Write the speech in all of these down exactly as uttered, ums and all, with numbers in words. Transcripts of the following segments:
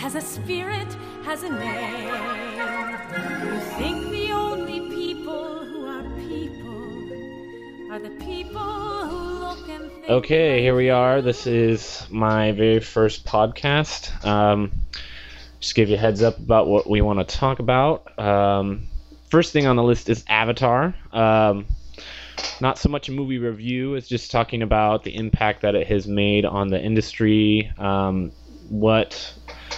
has a spirit, has a name. You think the only people who are people are the people who look and think. Okay, here we are. This is my very first podcast. Um, just give you a heads up about what we want to talk about. Um, first thing on the list is Avatar. Um, not so much a movie review, it's just talking about the impact that it has made on the industry, um, what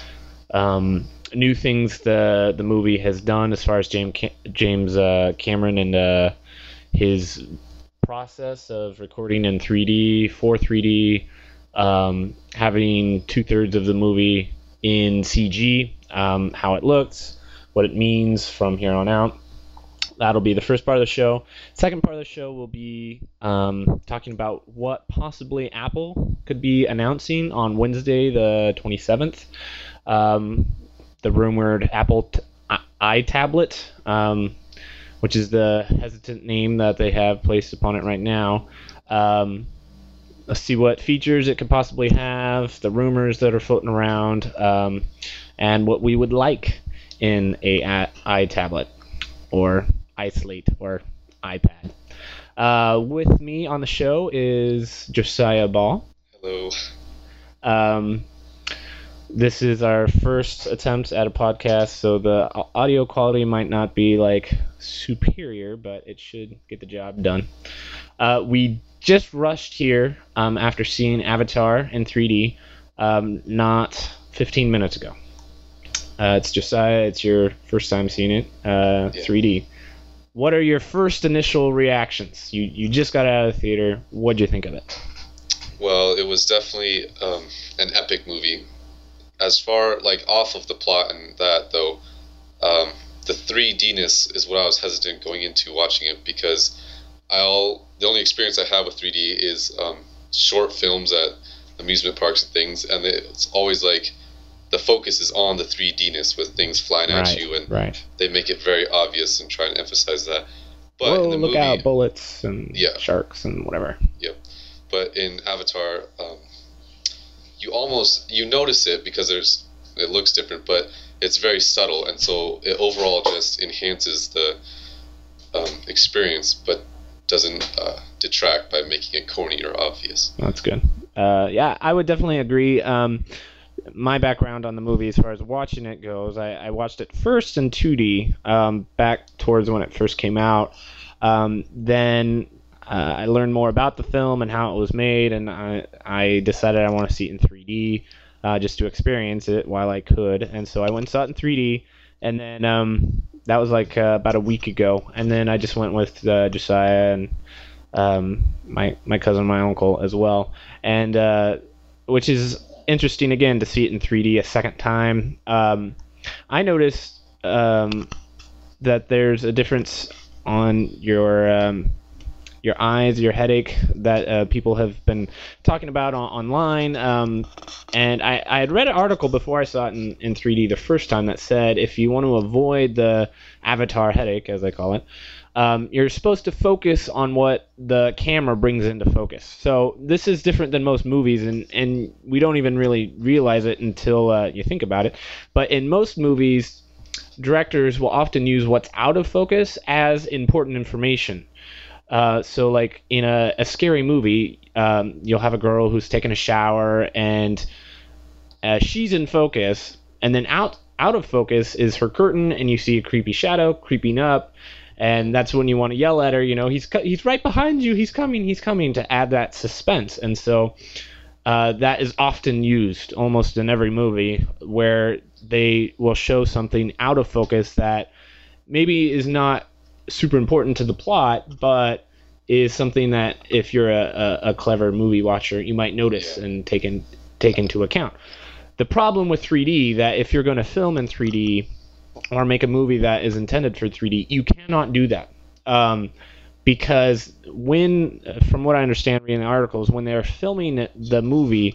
um, new things the the movie has done as far as James James uh, Cameron and uh, his process of recording in three D, for three D, um, having two-thirds of the movie in C G, um, how it looks, what it means from here on out. That'll be the first part of the show. Second part of the show will be um, talking about what possibly Apple could be announcing on Wednesday the twenty-seventh. Um, the rumored Apple t- iTablet, um, which is the hesitant name that they have placed upon it right now. Um, let's see what features it could possibly have, the rumors that are floating around, um, and what we would like in a, a iTablet or iSlate or iPad. Uh, with me on the show is Josiah Ball. Hello. Um, this is our first attempt at a podcast, so the audio quality might not be like superior, but it should get the job done. Uh, we just rushed here um, after seeing Avatar in three D um, not fifteen minutes ago. Uh, it's Josiah. It's your first time seeing it, uh, Yeah. three D. What are your first initial reactions? You you just got out of the theater. What'd you think of it? Well, it was definitely um, an epic movie. As far, like, off of the plot and that, though, um, the three D-ness is what I was hesitant going into watching it, because I'll the only experience I have with three D is um, short films at amusement parks and things, and it's always like the focus is on the three D-ness with things flying at Right, you, and right. they make it very obvious and try and emphasize that. But Whoa, in the look movie, out, bullets and Yeah. sharks and whatever. Yep. But in Avatar, um, you almost you notice it because there's it looks different, but it's very subtle, and so it overall just enhances the um, experience, but doesn't uh, detract by making it corny or obvious. That's good. Uh, yeah, I would definitely agree. Um, my background on the movie, as far as watching it goes, I, I watched it first in two D, um, back towards when it first came out. Um, then uh, I learned more about the film and how it was made, and I, I decided I want to see it in three D uh, just to experience it while I could. And so I went and saw it in three D, and then um, that was like uh, about a week ago. And then I just went with uh, Josiah and um, my my cousin, my uncle as well, and uh, which is interesting again to see it in three D a second time. Um, I noticed um, that there's a difference on your um, your eyes, your headache that uh, people have been talking about on, online. Um, and I, I had read an article before I saw it in, in three D the first time that said if you want to avoid the Avatar headache, as I call it, Um, you're supposed to focus on what the camera brings into focus. So this is different than most movies, and, and we don't even really realize it until uh, you think about it. But in most movies, directors will often use what's out of focus as important information. Uh, so like in a, a scary movie, um, you'll have a girl who's taking a shower, and uh, she's in focus, and then out, out of focus is her curtain, and you see a creepy shadow creeping up. And that's when you want to yell at her, you know, he's he's right behind you, he's coming, he's coming, to add that suspense. And so uh, that is often used almost in every movie, where they will show something out of focus that maybe is not super important to the plot, but is something that if you're a, a, a clever movie watcher, you might notice Yeah. and take, in, take into account. The problem with three D, that if you're going to film in three D, or make a movie that is intended for three D, you cannot do that. Um, because when, from what I understand reading the articles, when they're filming the movie,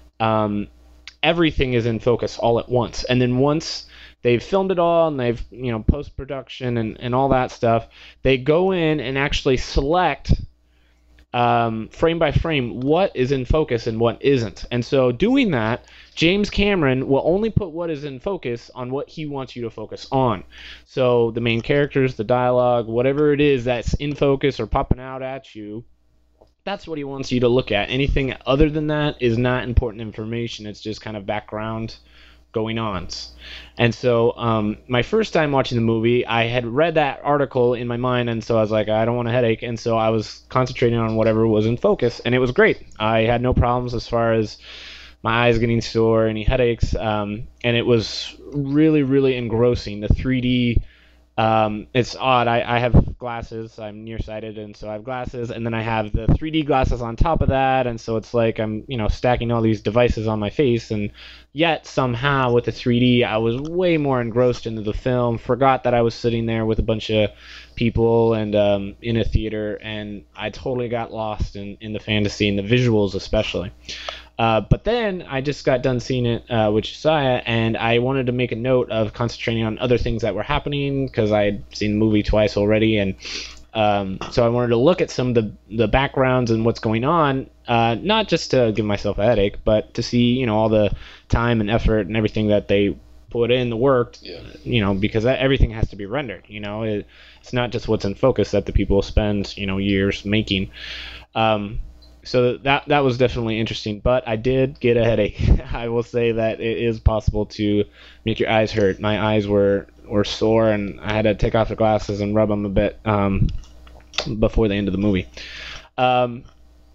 um, everything is in focus all at once. And then once they've filmed it all and they've, you know, post-production and, and all that stuff, they go in and actually select um, frame by frame what is in focus and what isn't. And so doing that, James Cameron will only put what is in focus on what he wants you to focus on. So the main characters, the dialogue, whatever it is that's in focus or popping out at you, that's what he wants you to look at. Anything other than that is not important information. It's just kind of background going on. And so um, my first time watching the movie, I had read that article in my mind, and so I was like, I don't want a headache, and so I was concentrating on whatever was in focus, and it was great. I had no problems as far as my eyes getting sore, any headaches, um, and it was really, really engrossing. The three D, um, it's odd. I, I have glasses. I'm nearsighted, and so I have glasses, and then I have the three D glasses on top of that, and so it's like I'm, you know, stacking all these devices on my face, and yet somehow with the three D, I was way more engrossed into the film, forgot that I was sitting there with a bunch of people and um, in a theater, and I totally got lost in, in the fantasy and the visuals especially. Uh, but then I just got done seeing it uh, with Josiah, and I wanted to make a note of concentrating on other things that were happening because I had seen the movie twice already, and um, so I wanted to look at some of the, the backgrounds and what's going on, uh, not just to give myself a headache, but to see, you know, all the time and effort and everything that they put in the work, yeah. you know, because that, everything has to be rendered, you know. It, it's not just what's in focus that the people spend, you know, years making. Um, So that that was definitely interesting, but I did get a headache. I will say that it is possible to make your eyes hurt. My eyes were, were sore, and I had to take off the glasses and rub them a bit um, before the end of the movie. Um,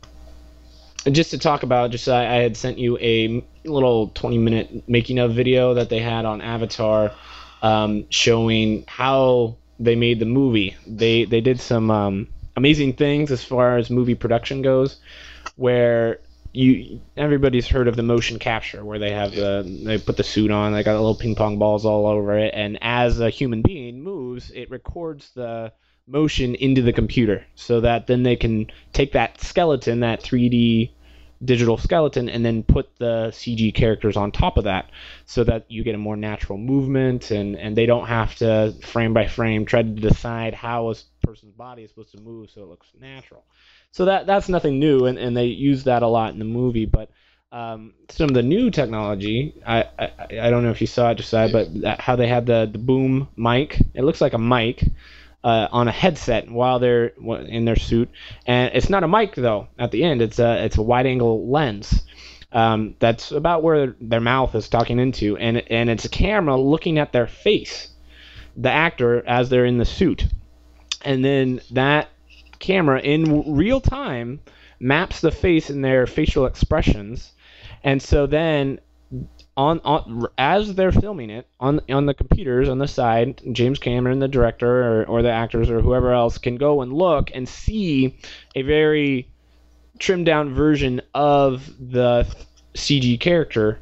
just to talk about, just I, I had sent you a little twenty-minute making of video that they had on Avatar, um, showing how they made the movie. They they did some Um, amazing things as far as movie production goes, where you everybody's heard of the motion capture, where they have the they put the suit on, they got little ping pong balls all over it, and as a human being moves, it records the motion into the computer, so that then they can take that skeleton, that three D digital skeleton, and then put the C G characters on top of that, so that you get a more natural movement, and and they don't have to frame by frame try to decide how a person's body is supposed to move so it looks natural. So that that's nothing new, and, and they use that a lot in the movie. But um, some of the new technology, I, I I don't know if you saw it, Josiah, but that, how they had the, the boom mic. It looks like a mic uh, on a headset while they're in their suit, and it's not a mic though. At the end, it's a it's a wide angle lens. Um, that's about where their mouth is talking into, and and it's a camera looking at their face, the actor as they're in the suit, and then that camera in real time maps the face and their facial expressions, and so then on, on as they're filming it on on the computers on the side, James Cameron, the director, or, or the actors or whoever else can go and look and see a very trimmed down version of the C G character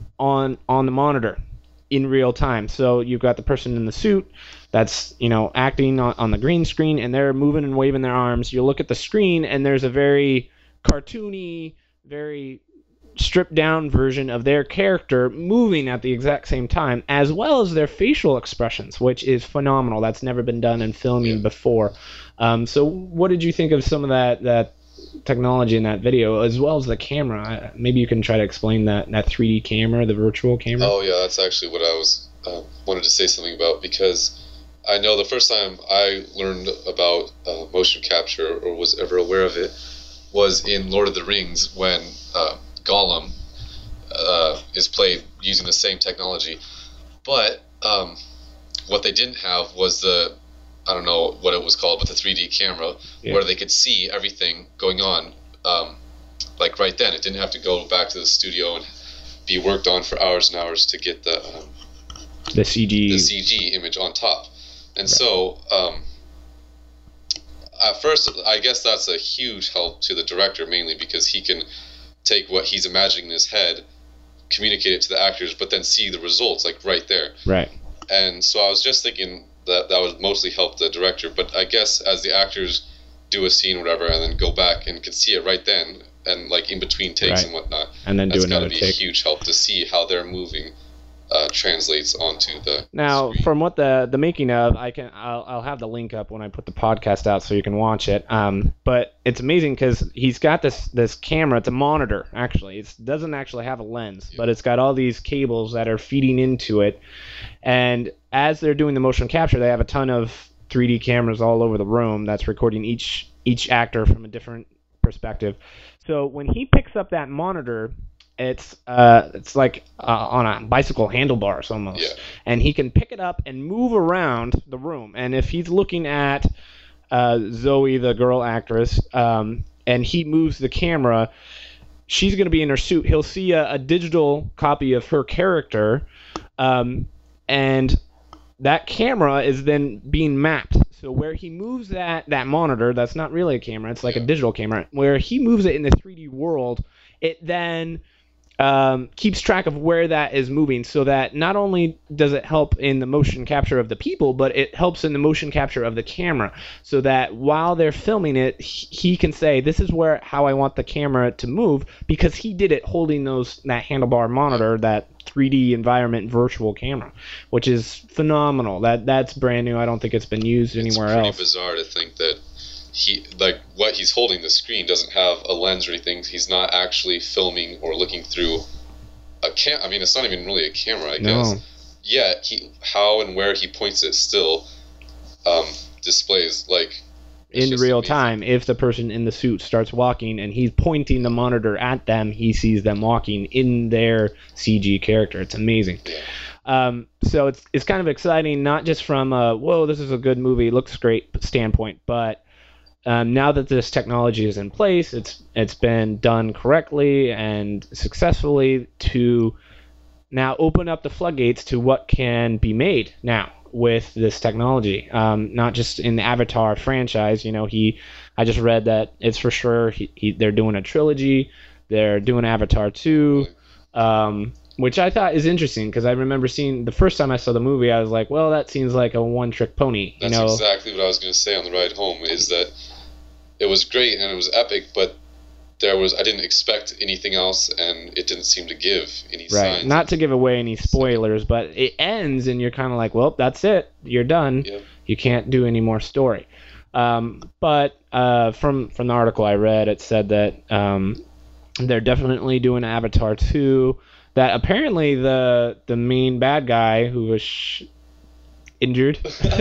on on the monitor in real time. So you've got the person in the suit that's, you know, acting on, on the green screen, and they're moving and waving their arms. You look at the screen, and there's a very cartoony, very stripped down version of their character moving at the exact same time, as well as their facial expressions, which is phenomenal. That's never been done in filming before. Um, so what did you think of some of that that technology in that video, as well as the camera? Maybe you can try to explain that that three D camera, the virtual camera. Oh yeah, that's actually what I was uh, wanted to say something about, because I know the first time I learned about uh, motion capture, or was ever aware of it, was in Lord of the Rings, when uh, Gollum uh, is played using the same technology. But um, what they didn't have was the, I don't know what it was called, but the three D camera, yeah, where they could see everything going on, um, like right then. It didn't have to go back to the studio and be worked on for hours and hours to get the um, the C G the C G image on top. And right. so, um, at first, I guess that's a huge help to the director, mainly because he can take what he's imagining in his head, communicate it to the actors, but then see the results, like, right there. Right. And so I was just thinking that that would mostly help the director, but I guess as the actors do a scene or whatever, and then go back and can see it right then, and, like, in between takes right. and whatnot, and then that's do another gotta be take. a huge help to see how they're moving uh, translates onto the Now, screen. from what the the making of, I can I'll, I'll have the link up when I put the podcast out so you can watch it. Um, but it's amazing because he's got this this camera. It's a monitor actually. It doesn't actually have a lens, Yeah. but it's got all these cables that are feeding into it. And as they're doing the motion capture, they have a ton of three D cameras all over the room that's recording each each actor from a different perspective. So when he picks up that monitor, it's uh it's like uh, on a bicycle handlebars almost, Yeah. and he can pick it up and move around the room. And if he's looking at uh, Zoe, the girl actress, um, and he moves the camera, she's going to be in her suit. He'll see a, a digital copy of her character, um, and that camera is then being mapped. So where he moves that, that monitor, that's not really a camera, it's like Yeah. a digital camera, where he moves it in the three D world, it then um, keeps track of where that is moving, so that not only does it help in the motion capture of the people, but it helps in the motion capture of the camera, so that while they're filming it, he he can say, this is where how I want the camera to move, because he did it holding those that handlebar monitor, that three D environment virtual camera, which is phenomenal. That that's brand new. I don't think it's been used anywhere it's pretty else. bizarre to think that he like what he's holding, the screen, doesn't have a lens or anything. He's not actually filming or looking through a cam. I mean, it's not even really a camera, I No. guess. Yet he, how and where he points it still um, displays like it's In just real amazing. time, if the person in the suit starts walking and he's pointing the monitor at them, he sees them walking in their C G character. It's amazing. Yeah. Um, so it's it's kind of exciting, not just from a, whoa, this is a good movie, looks great standpoint, but um, now that this technology is in place, it's it's been done correctly and successfully to now open up the floodgates to what can be made now with this technology. Um, not just in the Avatar franchise. You know, he, I just read that it's for sure he, he, they're doing a trilogy. They're doing Avatar two, um, which I thought is interesting because I remember seeing the first time I saw the movie, I was like, well, that seems like a one-trick pony. You That's know, exactly what I was going to say on the ride home. Is that it was great and it was epic, but there was I didn't expect anything else, and it didn't seem to give any right? signs. Not to give away any spoilers, but it ends and you're kind of like, well, that's it. You're done. Yep. You can't do any more story. Um, but uh, from from the article I read, it said that um, they're definitely doing Avatar two. That apparently the the main bad guy who was sh- injured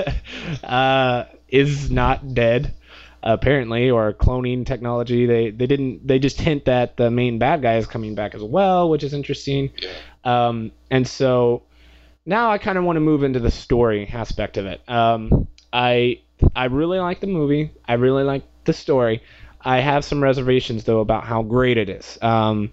uh, is not dead, apparently, or cloning technology. They they didn't. They just hint that the main bad guy is coming back as well, which is interesting. Yeah. Um, and so now I kind of want to move into the story aspect of it. Um, I I really like the movie. I really like the story. I have some reservations though about how great it is. Um,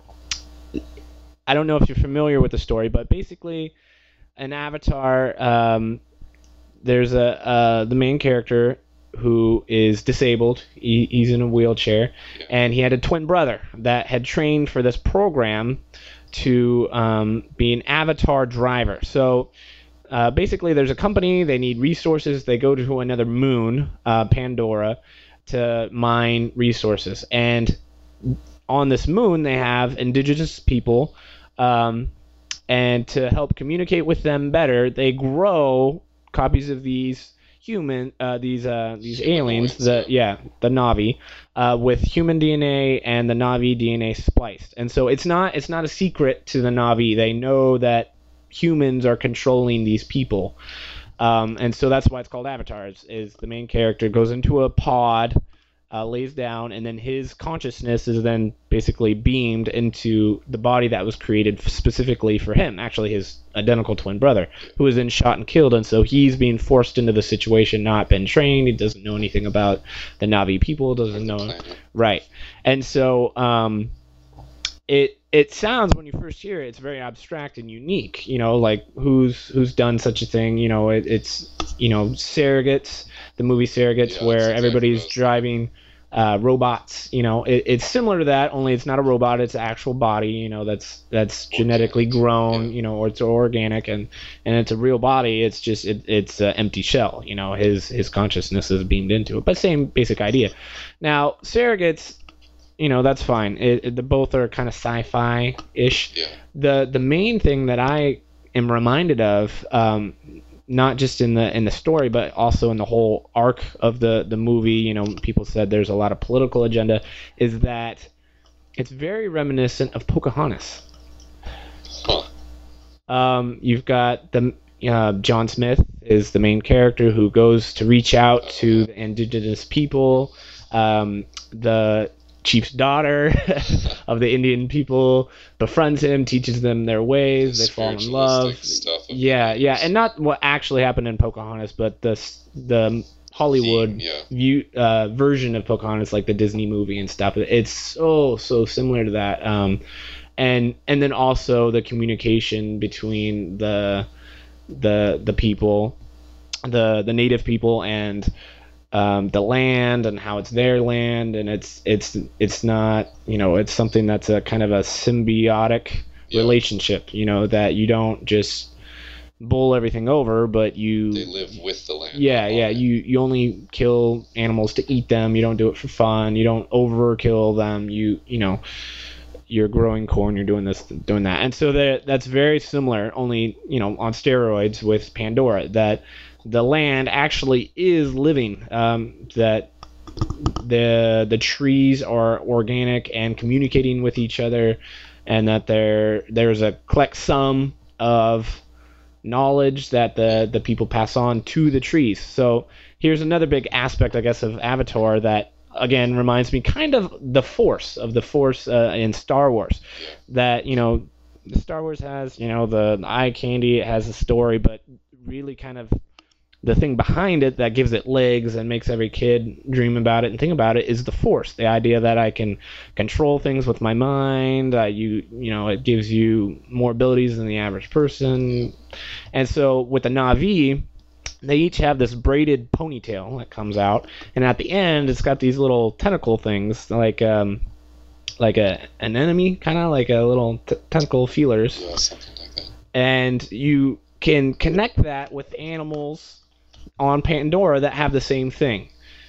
I don't know if you're familiar with the story, but basically, an Avatar. Um, there's a uh, the main character who is disabled. He, he's in a wheelchair, Yeah. and he had a twin brother that had trained for this program to um, be an Avatar driver. So uh, basically, there's a company. They need resources. They go to another moon, uh, Pandora, to mine resources. And on this moon, they have indigenous people. Um, and to help communicate with them better, they grow copies of these human, uh, these uh, these aliens, the yeah, the Na'vi, uh, with human D N A and the Na'vi D N A spliced. And so it's not it's not a secret to the Na'vi. They know that humans are controlling these people, um, and so that's why it's called Avatars. Is the main character goes into a pod, uh, lays down, and then his consciousness is then basically beamed into the body that was created specifically for him, actually his identical twin brother, who was then shot and killed. And so he's being forced into the situation, not been trained. He doesn't know anything about the Na'vi people, doesn't know. Planet. Right. And so um, it it sounds, when you first hear it, it's very abstract and unique. You know, like who's who's done such a thing? You know, it, it's, you know, Surrogates, the movie Surrogates, Yeah, where that's exactly everybody's what I was driving uh, robots. You know, it, it's similar to that, only it's not a robot, it's an actual body. You know, that's that's genetically Organic, grown. yeah. You know, or it's organic, and and it's a real body. It's just it, it's an empty shell. You know, his his consciousness is beamed into it, but same basic idea. Now, Surrogates, you know, that's fine. It, it, the both are kind of sci-fi ish. Yeah. The the main thing that I am reminded of, um, not just in the in the story, but also in the whole arc of the the movie. You know, people said there's a lot of political agenda. Is that it's very reminiscent of Pocahontas. Huh. Um, you've got the uh, John Smith is the main character who goes to reach out to the indigenous people. Um, the chief's daughter of the Indian people befriends him, teaches them their ways. They fall in love. Stuff yeah, yeah, and not what actually happened in Pocahontas, but the the Hollywood Theme, yeah. view uh, version of Pocahontas, like the Disney movie and stuff. It's so so similar to that. Um, and and then also the communication between the the the people, the the native people, and um, the land, and how it's their land, and it's it's it's not, you know, it's something that's a kind of a symbiotic yeah. relationship, you know, that you don't just bull everything over, but you they live with the land. Yeah, yeah. You you only kill animals to eat them. You don't do it for fun. You don't overkill them. You you know, you're growing corn. You're doing this, doing that, and so that that's very similar. Only, you know, on steroids with Pandora. That the land actually is living. Um, that the the trees are organic and communicating with each other, and that there there's a collect sum of knowledge that the the people pass on to the trees. So here's another big aspect, I guess, of Avatar that again reminds me kind of the Force of the Force uh, in Star Wars. That, you know, Star Wars has, you know, the, the eye candy, it has a story, but really kind of the thing behind it that gives it legs and makes every kid dream about it and think about it is the Force. The idea that I can control things with my mind. Uh, you you know, it gives you more abilities than the average person. And so with the Na'vi, they each have this braided ponytail that comes out, and at the end, it's got these little tentacle things, like um, like a an enemy, kind of like a little t- tentacle feelers. Yeah, something like that. And you can connect that with animals on Pandora that have the same thing.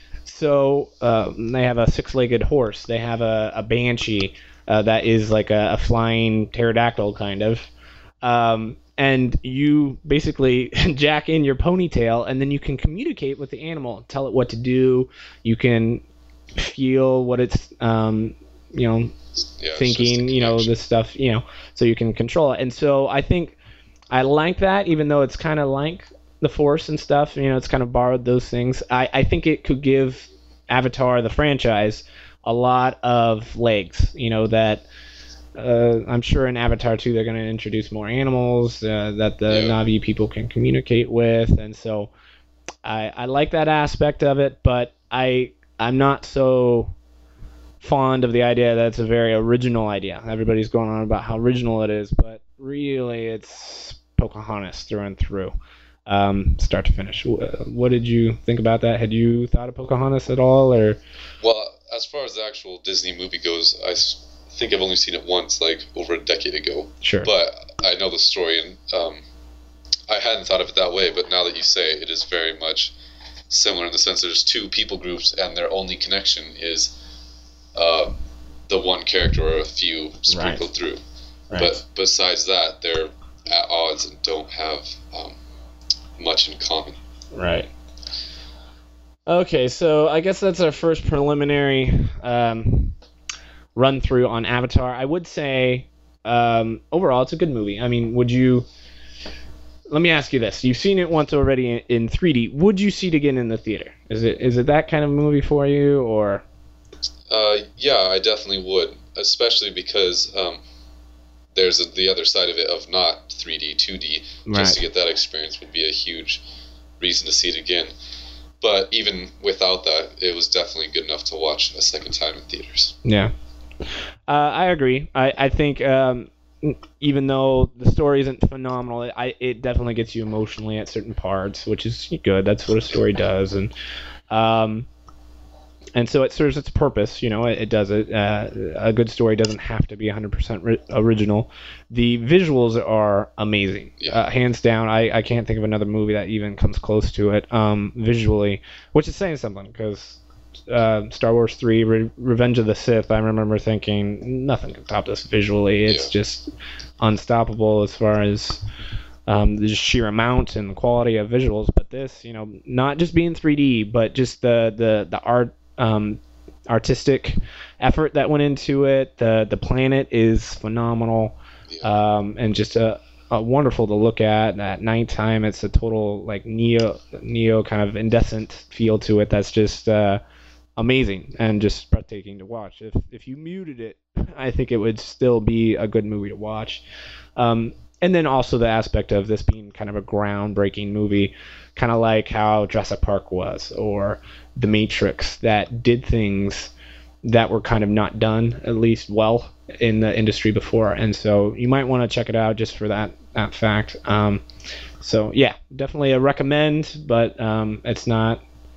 So uh, they have a six-legged horse. They have a, a banshee uh, that is like a, a flying pterodactyl kind of. Um, and you basically jack in your ponytail, and then you can communicate with the animal, tell it what to do. You can feel what it's, um, you know, yeah, thinking, you know, this stuff, you know, so you can control it. And so I think I like that, even though it's kind of like the Force and stuff, you know, it's kind of borrowed those things. I, I think it could give Avatar, the franchise, a lot of legs, you know, that uh, I'm sure in Avatar two they're going to introduce more animals uh, that the yeah. Na'vi people can communicate with, and so I, I like that aspect of it, but I, I'm not so fond of the idea that it's a very original idea. Everybody's going on about how original it is, but really it's Pocahontas through and through. Um, start to finish. What did you think about that? Had you thought of Pocahontas at all, or? Well, as far as the actual Disney movie goes, I think I've only seen it once, like over a decade ago. Sure. But I know the story, and um, I hadn't thought of it that way. But now that you say it, it is very much similar in the sense that there's two people groups, and their only connection is uh, the one character or a few sprinkled right. through. Right. But besides that, they're at odds and don't have um, much in common. Right. Okay, so I guess that's our first preliminary um, run through on Avatar. I would say um, overall it's a good movie. I mean, would you? Let me ask you this: you've seen it once already in, in three D. Would you see it again in the theater? Is it is it that kind of movie for you, or? Uh, yeah, I definitely would, especially because um, there's a, the other side of it of not three D, two D. Right. Just to get that experience would be a huge reason to see it again. But even without that, it was definitely good enough to watch a second time in theaters. Yeah, uh, I agree. I I think um, even though the story isn't phenomenal, it, I it definitely gets you emotionally at certain parts, which is good. That's what a story does, and um, and so it serves its purpose. You know, it, it does it. Uh, a good story doesn't have to be one hundred percent ri- original. The visuals are amazing, yeah. uh, hands down. I, I can't think of another movie that even comes close to it um, visually, which is saying something, because uh, Star Wars three, Re- Revenge of the Sith, I remember thinking nothing can top this visually. It's yeah. just unstoppable as far as um, the sheer amount and the quality of visuals. But this, you know, not just being three D, but just the the the art, um, artistic effort that went into it. The the planet is phenomenal, um, and just a, a wonderful to look at. At nighttime, it's a total like neo neo kind of incandescent feel to it. That's just uh, amazing and just breathtaking to watch. If if you muted it, I think it would still be a good movie to watch. Um, and then also the aspect of this being kind of a groundbreaking movie, kind of like how Jurassic Park was, or The Matrix, that did things that were kind of not done, at least well, in the industry before. And so you might want to check it out just for that, that fact. Um, so yeah, definitely a recommend, but um, it's not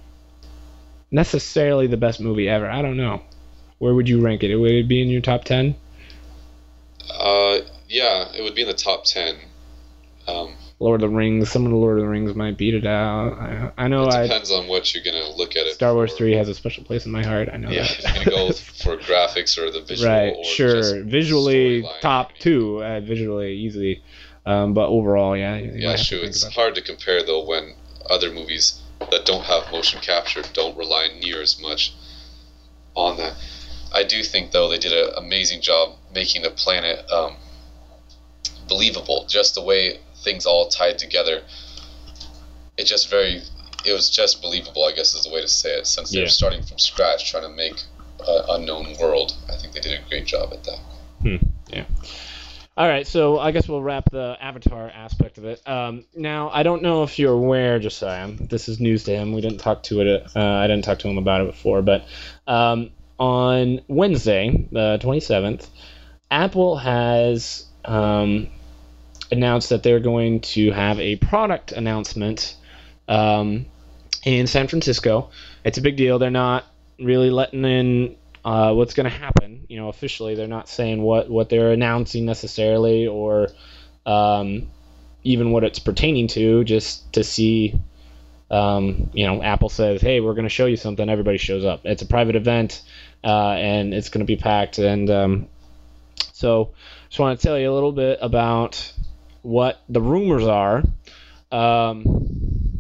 necessarily the best movie ever. I don't know. Where would you rank it? Would it be in your top ten? Uh, yeah, it would be in the top ten. Um, Lord of the Rings. Some of the Lord of the Rings might beat it out. I, I know. It depends I, on what you're gonna look at it. Star Wars for. three has a special place in my heart. I know yeah, that. Yeah, you're gonna go for graphics or the visual. Right. Or sure. just Visually, top I mean. two. Uh, visually, easily. Um, but overall, yeah. Yeah, sure. It's hard that. to compare though when other movies that don't have motion capture don't rely near as much on that. I do think though they did an amazing job making the planet um, believable. Just the way things all tied together, it just very it was just believable, I guess is the way to say it, since they're yeah. starting from scratch trying to make an unknown world. I think they did a great job at that. hmm. Yeah. All right, so I guess we'll wrap the Avatar aspect of it. Um, now, I don't know if you're aware, Josiah, this is news to him, we didn't talk to it uh, I didn't talk to him about it before, but um, on Wednesday, the twenty-seventh, Apple has um, announced that they're going to have a product announcement um, in San Francisco. It's a big deal. They're not really letting in uh, what's going to happen. You know, officially, they're not saying what, what they're announcing necessarily, or um, even what it's pertaining to, just to see, um, you know, Apple says, hey, we're going to show you something. Everybody shows up. It's a private event, uh, and it's going to be packed. And um, so just want to tell you a little bit about what the rumors are. Um,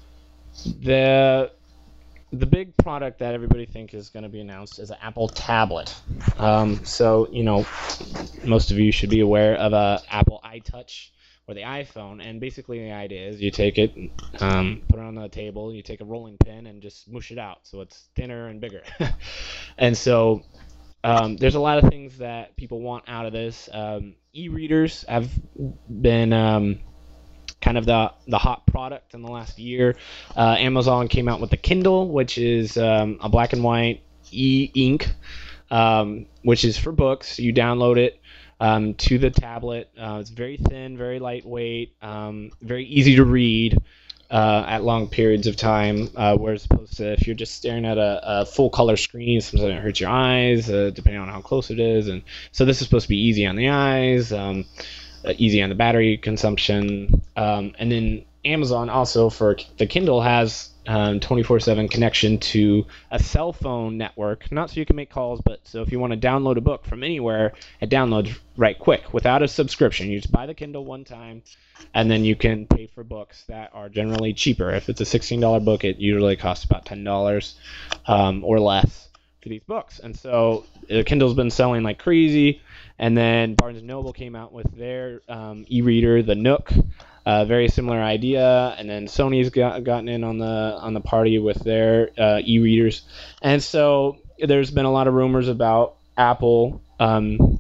the the big product that everybody thinks is going to be announced is an Apple tablet. Um, so, you know, most of you should be aware of a Apple iTouch or the iPhone, and basically the idea is you take it, um, put it on the table, you take a rolling pin and just mush it out so it's thinner and bigger. And so um, there's a lot of things that people want out of this. Um, e-readers have been um, kind of the the hot product in the last year. Uh, Amazon came out with the Kindle, which is um, a black and white e-ink, um, which is for books. You download it um, to the tablet. Uh, it's very thin, very lightweight, um, very easy to read uh, at long periods of time, uh, whereas opposed to if you're just staring at a, a full color screen, sometimes it hurts your eyes, uh, depending on how close it is. And so this is supposed to be easy on the eyes, um, uh, easy on the battery consumption. Um, and then Amazon also for the Kindle has um, twenty-four seven connection to a cell phone network, not so you can make calls, but so if you want to download a book from anywhere, it downloads right quick without a subscription. You just buy the Kindle one time, and then you can pay for books that are generally cheaper. If it's a sixteen dollars book, it usually costs about ten dollars um, or less for these books. And so the Kindle's been selling like crazy. And then Barnes and Noble came out with their um, e-reader, the Nook. Uh, very similar idea, and then Sony's got, gotten in on the on the party with their uh, e-readers, and so there's been a lot of rumors about Apple um,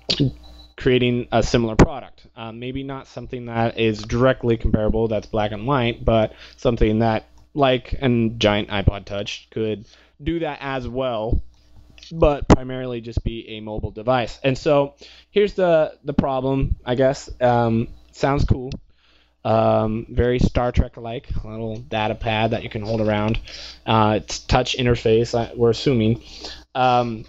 creating a similar product. Um, maybe not something that is directly comparable, that's black and white, but something that, like a giant iPod Touch, could do that as well, but primarily just be a mobile device. And so here's the the problem, I guess. Um, sounds cool. Um, very Star Trek-like, a little data pad that you can hold around. Uh, it's touch interface, we're assuming. Um,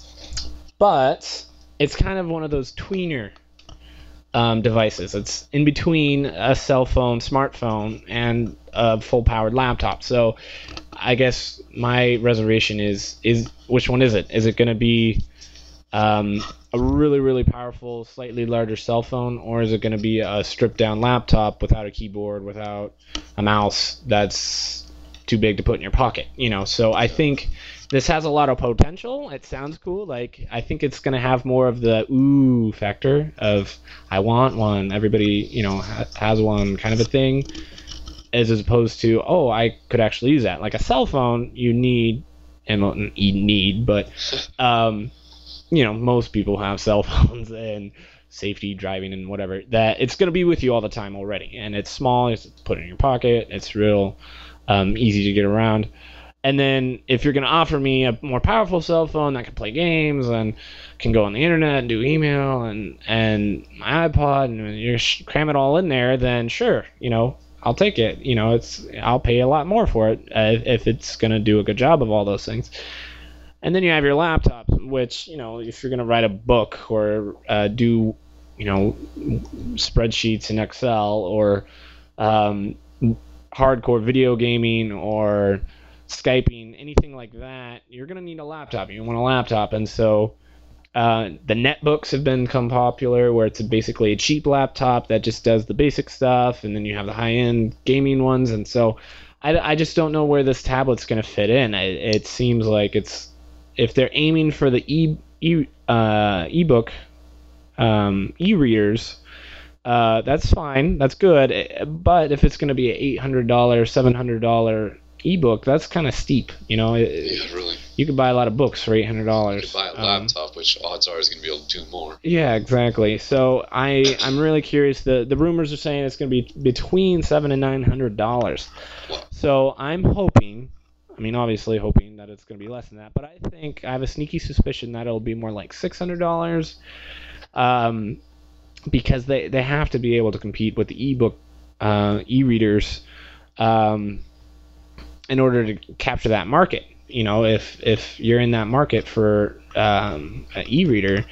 but it's kind of one of those tweener um, devices. It's in between a cell phone, smartphone, and a full-powered laptop. So I guess my reservation is, is which one is it? Is it going to be um, a really, really powerful, slightly larger cell phone, or is it going to be a stripped down laptop without a keyboard, without a mouse that's too big to put in your pocket? You know, so I think this has a lot of potential. It sounds cool. Like, I think it's going to have more of the ooh factor of I want one, everybody, you know, ha- has one kind of a thing, as opposed to, oh, I could actually use that. Like a cell phone, you need, and well, you need, but um, you know, most people have cell phones and safety driving and whatever, that it's going to be with you all the time already. And it's small, it's put in your pocket, it's real um, easy to get around. And then if you're going to offer me a more powerful cell phone that can play games and can go on the internet and do email and, and my iPod, and you cram it all in there, then sure, you know, I'll take it. You know, it's I'll pay a lot more for it uh, if it's going to do a good job of all those things. And then you have your laptop, which, you know, if you're going to write a book or uh, do, you know, spreadsheets in Excel or um, hardcore video gaming or Skyping, anything like that, you're going to need a laptop. You want a laptop. And so uh, the netbooks have become popular, where it's basically a cheap laptop that just does the basic stuff, and then you have the high-end gaming ones. And so I, I just don't know where this tablet's going to fit in. It, it seems like it's, if they're aiming for the e, e uh, ebook um, e-readers, uh, that's fine, that's good. But if it's going to be an eight hundred dollars, seven hundred dollars ebook, that's kind of steep, you know. It, yeah, really. You could buy a lot of books for eight hundred dollars. You could buy a laptop, um, which odds are is going to be able to do more. Yeah, exactly. So I, I'm really curious. The the rumors are saying it's going to be between seven and nine hundred dollars. Wow. So I'm hoping. I mean, obviously hoping that it's going to be less than that, but I think I have a sneaky suspicion that it'll be more like six hundred dollars, um, because they, they have to be able to compete with the ebook uh, e-readers, um, in order to capture that market. You know, if if you're in that market for um, an e-reader,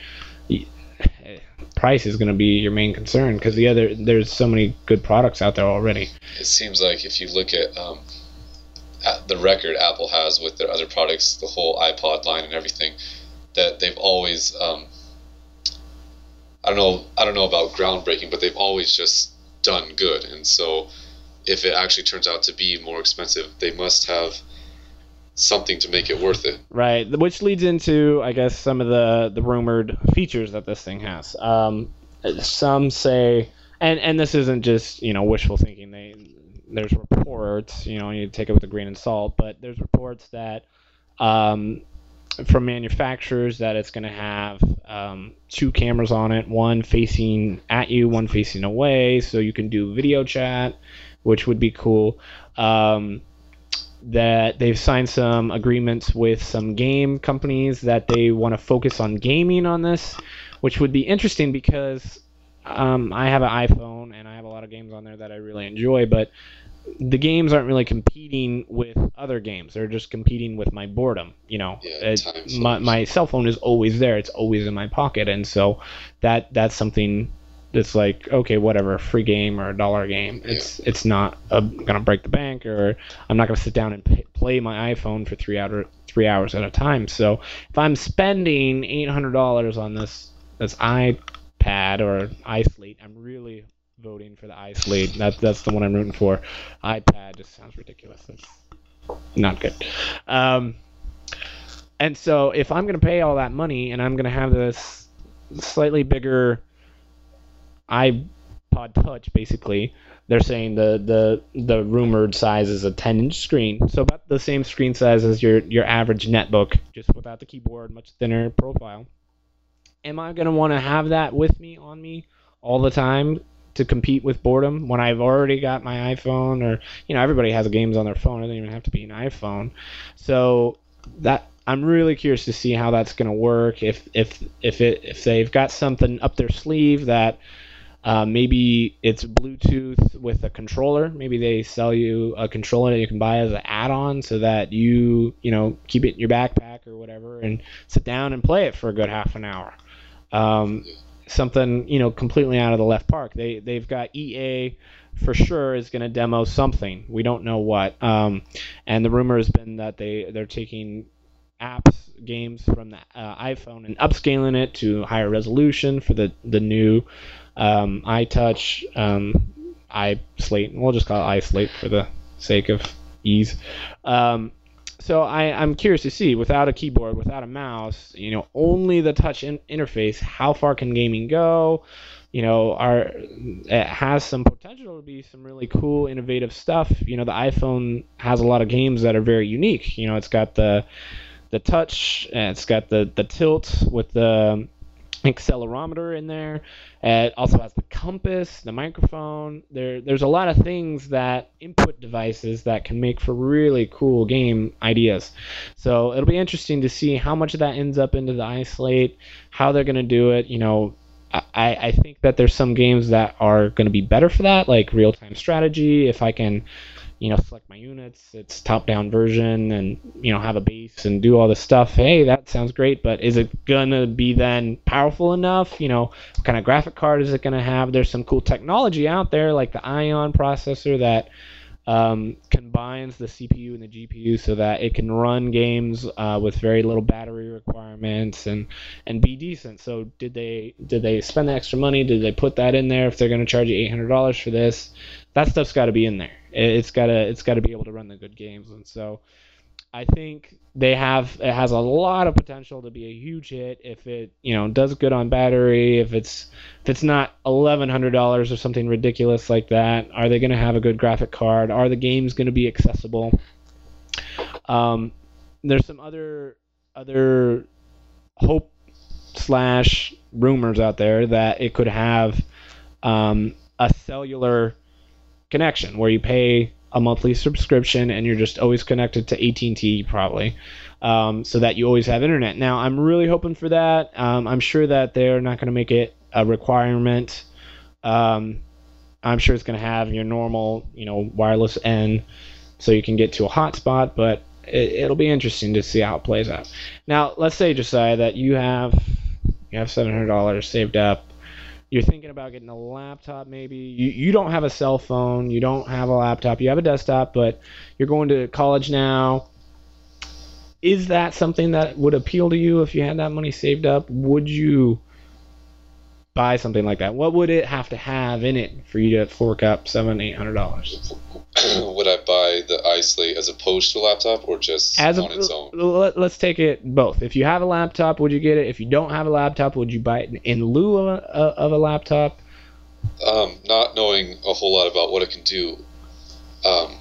price is going to be your main concern, because the other there's so many good products out there already. It seems like if you look at um, at the record Apple has with their other products, the whole iPod line and everything, that they've always um, I don't know I don't know about groundbreaking, but they've always just done good. And so if it actually turns out to be more expensive, they must have something to make it worth it. Right, which leads into, I guess, some of the, the rumored features that this thing has. Um, some say, and, and this isn't just, you know, wishful thinking. They There's reports, you know, you take it with a grain of salt, but there's reports that um, from manufacturers that it's going to have um, two cameras on it, one facing at you, one facing away, so you can do video chat, which would be cool. Um, that they've signed some agreements with some game companies that they want to focus on gaming on this, which would be interesting because um, I have an iPhone and I have a lot of games on there that I really enjoy, but the games aren't really competing with other games. They're just competing with my boredom. You know, yeah, it, my, my cell phone is always there. It's always in my pocket. And so that that's something it's like, okay, whatever, free game or a dollar game. It's yeah. it's not uh, gonna break the bank, or I'm not gonna sit down and pay, play my iPhone for three hour three hours at a time. So if I'm spending eight hundred dollars on this this iPad or iSlate, I'm really voting for the iSlate. That's that's the one I'm rooting for. iPad just sounds ridiculous. It's not good. Um, and so if I'm gonna pay all that money and I'm gonna have this slightly bigger iPod Touch, basically, they're saying the, the the rumored size is a ten inch screen, so about the same screen size as your your average netbook, just without the keyboard, much thinner profile. Am I going to want to have that with me on me all the time to compete with boredom when I've already got my iPhone? Or, you know, everybody has games on their phone. It doesn't even have to be an iPhone. So that I'm really curious to see how that's going to work. If if if it if they've got something up their sleeve that Uh, maybe it's Bluetooth with a controller. Maybe they sell you a controller that you can buy as an add-on, so that you, you know, keep it in your backpack or whatever and sit down and play it for a good half an hour. Um, something, you know, completely out of the left park. They, they've got E A for sure is going to demo something. We don't know what. Um, and the rumor has been that they, they're taking apps, games from the uh, iPhone and upscaling it to higher resolution for the the new um, iTouch, um, iSlate. We'll just call it iSlate for the sake of ease. Um, so I, I'm curious to see, without a keyboard, without a mouse, you know, only the touch in- interface, how far can gaming go? You know, are it has some potential to be some really cool, innovative stuff. You know, the iPhone has a lot of games that are very unique. You know, it's got the the touch, and it's got the the tilt with the accelerometer in there. It also has the compass, the microphone. There, there's a lot of things that input devices that can make for really cool game ideas. So it'll be interesting to see how much of that ends up into the iSlate, how they're going to do it. You know, I, I think that there's some games that are going to be better for that, like real-time strategy. If I can, you know, select my units, it's top-down version, and, you know, have a base and do all this stuff. Hey, that sounds great, but is it going to be then powerful enough? You know, what kind of graphic card is it going to have? There's some cool technology out there, like the Ion processor that um, combines the C P U and the G P U so that it can run games uh, with very little battery requirements and and be decent. So did they did they spend the extra money? Did they put that in there? If they're going to charge you eight hundred dollars for this, that stuff's got to be in there. It's got to it's got to be able to run the good games. And so I think they have it has a lot of potential to be a huge hit if it, you know, does good on battery. If it's if it's not eleven hundred dollars or something ridiculous like that, are they going to have a good graphic card? Are the games going to be accessible? Um, there's some other other hope slash rumors out there that it could have um, a cellular connection where you pay a monthly subscription and you're just always connected to A T and T probably, um, so that you always have internet. Now, I'm really hoping for that. Um, I'm sure that they're not going to make it a requirement. Um, I'm sure it's going to have your normal, you know, wireless N so you can get to a hotspot, but it, it'll be interesting to see how it plays out. Now, let's say, Josiah, that you have you have seven hundred dollars saved up. You're thinking about getting a laptop maybe. You you don't have a cell phone. You don't have a laptop. You have a desktop, but you're going to college now. Is that something that would appeal to you if you had that money saved up? Would you buy something like that? What would it have to have in it for you to fork up seven, eight hundred dollars? Would I buy the iSlate as opposed to a laptop, or just As on a, its own? let, let's take it both. If you have a laptop, would you get it? If you don't have a laptop, would you buy it in, in lieu of a, of a laptop? Um, not knowing a whole lot about what it can do, um,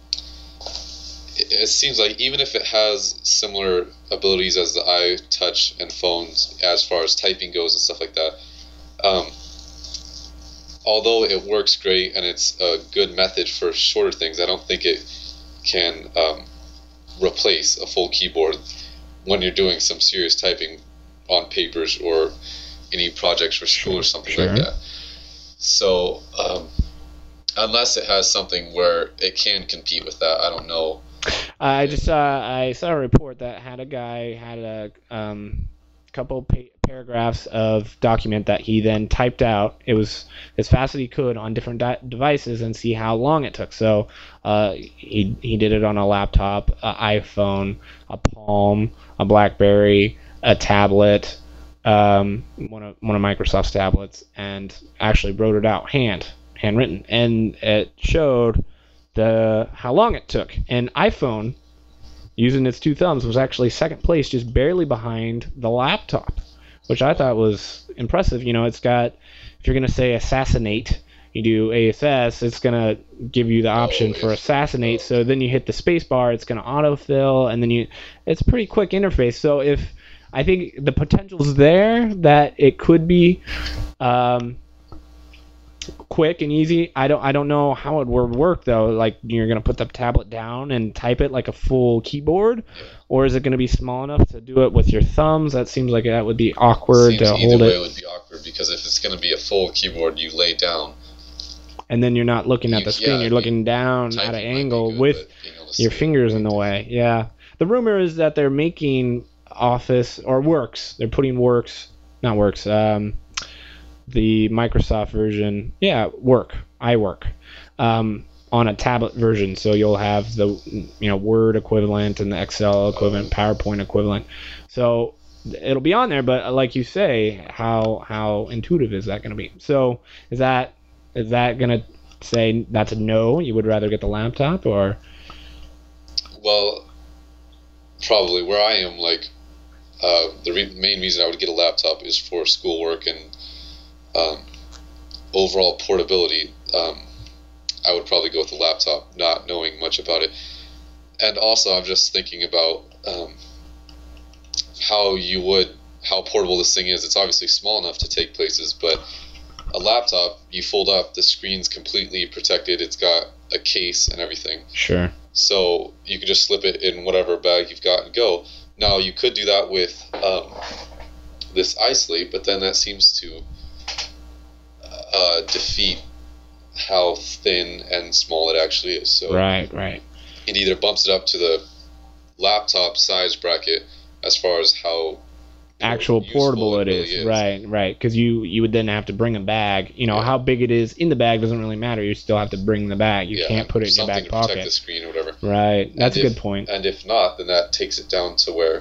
it, it seems like even if it has similar abilities as the iTouch and phones as far as typing goes and stuff like that, um, although it works great and it's a good method for shorter things, I don't think it can um, replace a full keyboard when you're doing some serious typing on papers or any projects for school or something Sure. like that. So um, unless it has something where it can compete with that, I don't know. I just saw I saw a report that had a guy had a um, couple pa- paragraphs of document that he then typed out. It was as fast as he could on different di- devices and see how long it took. So uh, he he did it on a laptop, an iPhone, a Palm, a BlackBerry, a tablet, um, one of one of Microsoft's tablets, and actually wrote it out hand handwritten, and it showed the how long it took. And iPhone, using its two thumbs, was actually second place, just barely behind the laptop, which I thought was impressive. You know, it's got, if you're going to say assassinate, you do A S S, it's going to give you the option Oh, for if- assassinate. So then you hit the space bar, it's going to autofill, and then you, it's a pretty quick interface. So if, I think the potential's there that it could be um, quick and easy. I don't I don't know how it would work though. Like, you're gonna put the tablet down and type it like a full keyboard, or is it gonna be small enough to do it with your thumbs? That seems like that would be awkward Seems to either hold way it, it would be awkward, because if it's going to be a full keyboard, you lay down. and then you're not looking at You- the screen. yeah, you're I mean, looking down at an Typing might be angle good, with but being able to your see it- fingers in the way. Yeah. The rumor is that they're making Office or Works. They're putting Works, not Works. Um, the Microsoft version, yeah, Work, iWork. Um, on a tablet version, so you'll have the you know Word equivalent and the Excel equivalent, PowerPoint equivalent. So it'll be on there, but like you say, how how intuitive is that going to be? So is that is that going to say that's a no? You would rather get the laptop, or? Well, probably where I am, like uh, the re- main reason I would get a laptop is for schoolwork and um, overall portability. Um, I would probably go with the laptop, not knowing much about it. And also, I'm just thinking about um, how you would, how portable this thing is. It's obviously small enough to take places, but a laptop, you fold up, the screen's completely protected. It's got a case and everything. Sure. So you can just slip it in whatever bag you've got and go. Now, you could do that with um, this iSlate, but then that seems to uh, defeat how thin and small it actually is. So right, right. It either bumps it up to the laptop size bracket as far as how actual portable it, it really is. is. Right, right. Because you, you would then have to bring a bag. You know, yeah. How big it is in the bag doesn't really matter. You still have to bring the bag. You yeah, can't put it in your back to pocket. Protect the screen or whatever. Right. That's and a if, good point. And if not, then that takes it down to where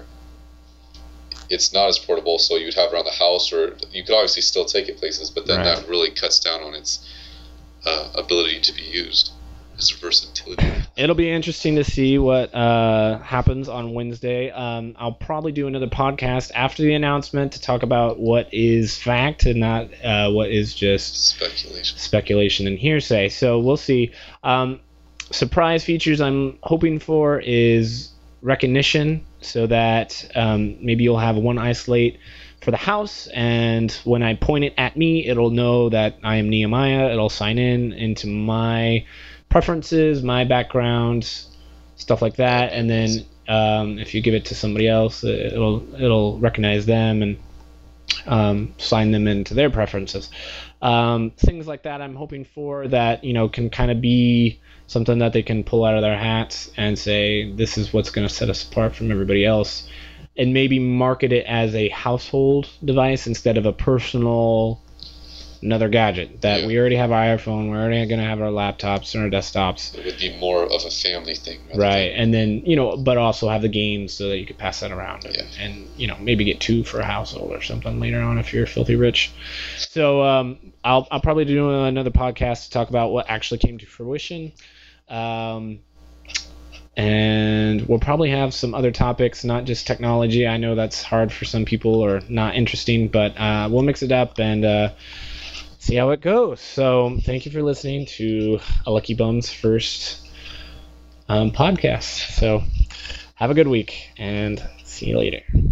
it's not as portable, so you'd have it around the house, or you could obviously still take it places, but then right. that really cuts down on its uh, ability to be used. Its versatility. It'll be interesting to see what uh, happens on Wednesday. Um, I'll probably do another podcast after the announcement to talk about what is fact and not uh, what is just speculation, speculation and hearsay. So we'll see. Um, surprise features I'm hoping for is recognition, so that um, maybe you'll have one iSlate for the house, and when I point it at me, it'll know that I am Nehemiah. It'll sign in into my preferences, my background, stuff like that, and then um, if you give it to somebody else, it'll it'll recognize them and um, sign them into their preferences. Um, things like that I'm hoping for that, you know, can kind of be something that they can pull out of their hats and say, this is what's going to set us apart from everybody else, and maybe market it as a household device instead of a personal another gadget that yeah. we already have our iPhone, we're already going to have our laptops and our desktops. It would be more of a family thing. Right. Than... And then, you know, but also have the games so that you could pass that around and, yeah. and, you know, maybe get two for a household or something later on if you're filthy rich. So um, I'll, I'll probably do another podcast to talk about what actually came to fruition. Um, and we'll probably have some other topics, not just technology. I know that's hard for some people or not interesting, but uh, we'll mix it up and uh, see how it goes. So thank you for listening to A Lucky Bum's first um, podcast. So have a good week and see you later.